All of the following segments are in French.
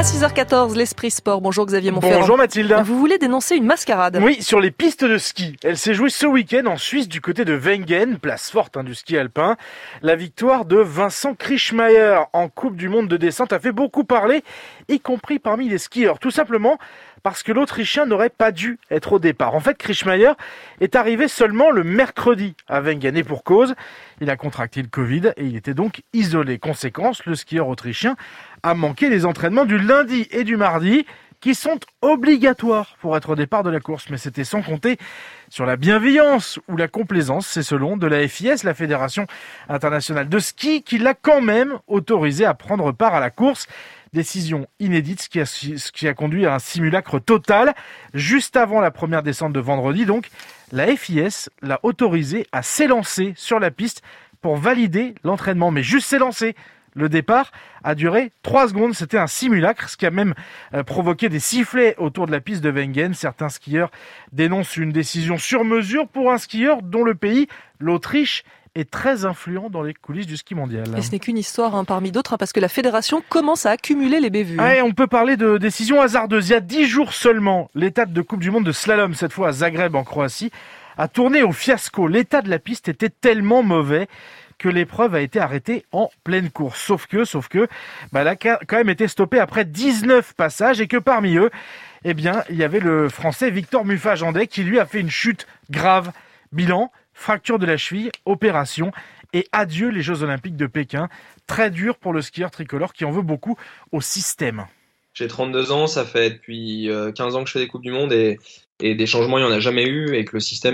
À 6h14, l'Esprit Sport. Bonjour Xavier Monferrand. Bonjour Mathilde. Vous voulez dénoncer une mascarade? Oui, sur les pistes de ski. Elle s'est jouée ce week-end en Suisse du côté de Wengen, place forte du ski alpin. La victoire de Vincent Krischmaier en Coupe du Monde de descente a fait beaucoup parler, y compris parmi les skieurs. Tout simplement parce que l'Autrichien n'aurait pas dû être au départ. En fait, Krischmaier est arrivé seulement le mercredi à Wengen et pour cause, il a contracté le Covid et il était donc isolé. Conséquence, le skieur autrichien a manqué les entraînements du lundi et du mardi qui sont obligatoires pour être au départ de la course. Mais c'était sans compter sur la bienveillance ou la complaisance, c'est selon de la FIS, la Fédération internationale de ski, qui l'a quand même autorisé à prendre part à la course. Décision inédite, ce qui a conduit à un simulacre total. Juste avant la première descente de vendredi, donc, la FIS l'a autorisé à s'élancer sur la piste pour valider l'entraînement. Mais juste s'élancer. Le départ a duré 3 secondes, c'était un simulacre, ce qui a même provoqué des sifflets autour de la piste de Wengen. Certains skieurs dénoncent une décision sur mesure pour un skieur dont le pays, l'Autriche, est très influent dans les coulisses du ski mondial. Et ce n'est qu'une histoire parmi d'autres, parce que la fédération commence à accumuler les bévues. Ouais, on peut parler de décision hasardeuse. Il y a 10 jours seulement, l'étape de Coupe du Monde de slalom, cette fois à Zagreb en Croatie, a tourné au fiasco. L'état de la piste était tellement mauvais que l'épreuve a été arrêtée en pleine course. Sauf que, elle a quand même été stoppée après 19 passages et que parmi eux, il y avait le Français Victor Muffajandet qui lui a fait une chute grave. Bilan, fracture de la cheville, opération et adieu les Jeux Olympiques de Pékin. Très dur pour le skieur tricolore qui en veut beaucoup au système. J'ai 32 ans, ça fait depuis 15 ans que je fais des Coupes du Monde et des changements, il n'y en a jamais eu et que le système,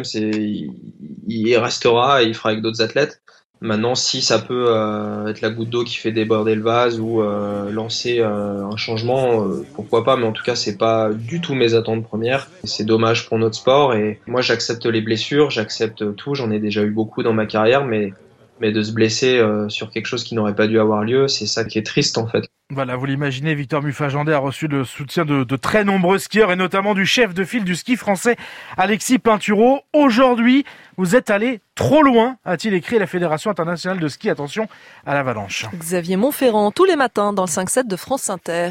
il restera et il fera avec d'autres athlètes. Maintenant, si ça peut être la goutte d'eau qui fait déborder le vase ou lancer un changement, pourquoi pas, mais en tout cas, c'est pas du tout mes attentes premières. C'est dommage pour notre sport et moi, j'accepte les blessures, j'accepte tout, j'en ai déjà eu beaucoup dans ma carrière, mais de se blesser sur quelque chose qui n'aurait pas dû avoir lieu, c'est ça qui est triste en fait. Voilà, vous l'imaginez, Victor Muffajandet a reçu le soutien de très nombreux skieurs et notamment du chef de file du ski français, Alexis Pinturault. Aujourd'hui, vous êtes allé trop loin, a-t-il écrit à la Fédération internationale de ski. Attention à l'avalanche. Xavier Monferrand, tous les matins dans le 5-7 de France Inter.